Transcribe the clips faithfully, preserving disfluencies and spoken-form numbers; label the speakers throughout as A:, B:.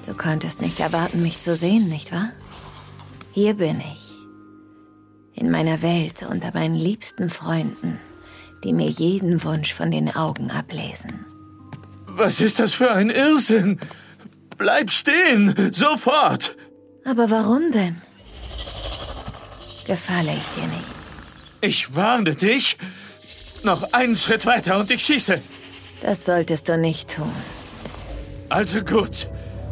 A: Du konntest nicht erwarten, mich zu sehen, nicht wahr? Hier bin ich. In meiner Welt unter meinen liebsten Freunden, die mir jeden Wunsch von den Augen ablesen.
B: Was ist das für ein Irrsinn? Bleib stehen, sofort!
A: Aber warum denn? Gefalle ich dir nicht?
B: Ich warne dich. Noch einen Schritt weiter und ich schieße.
A: Das solltest du nicht tun.
B: Also gut.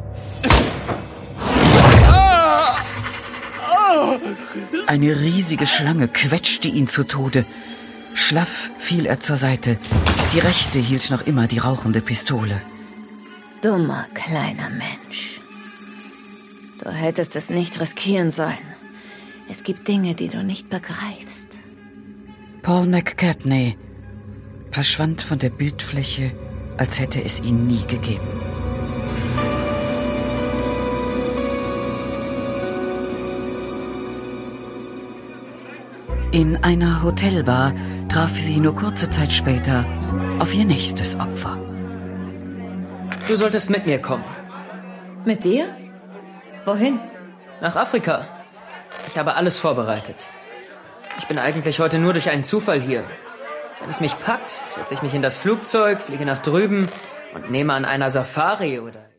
C: Eine riesige Schlange quetschte ihn zu Tode. Schlaff fiel er zur Seite. Die rechte hielt noch immer die rauchende Pistole.
A: Dummer kleiner Mensch. Du hättest es nicht riskieren sollen. Es gibt Dinge, die du nicht begreifst.
C: Paul McCartney verschwand von der Bildfläche, als hätte es ihn nie gegeben. In einer Hotelbar traf sie nur kurze Zeit später auf ihr nächstes Opfer.
D: Du solltest mit mir kommen.
A: Mit dir? Wohin?
D: Nach Afrika. Ich habe alles vorbereitet. Ich bin eigentlich heute nur durch einen Zufall hier. Wenn es mich packt, setze ich mich in das Flugzeug, fliege nach drüben und nehme an einer Safari oder...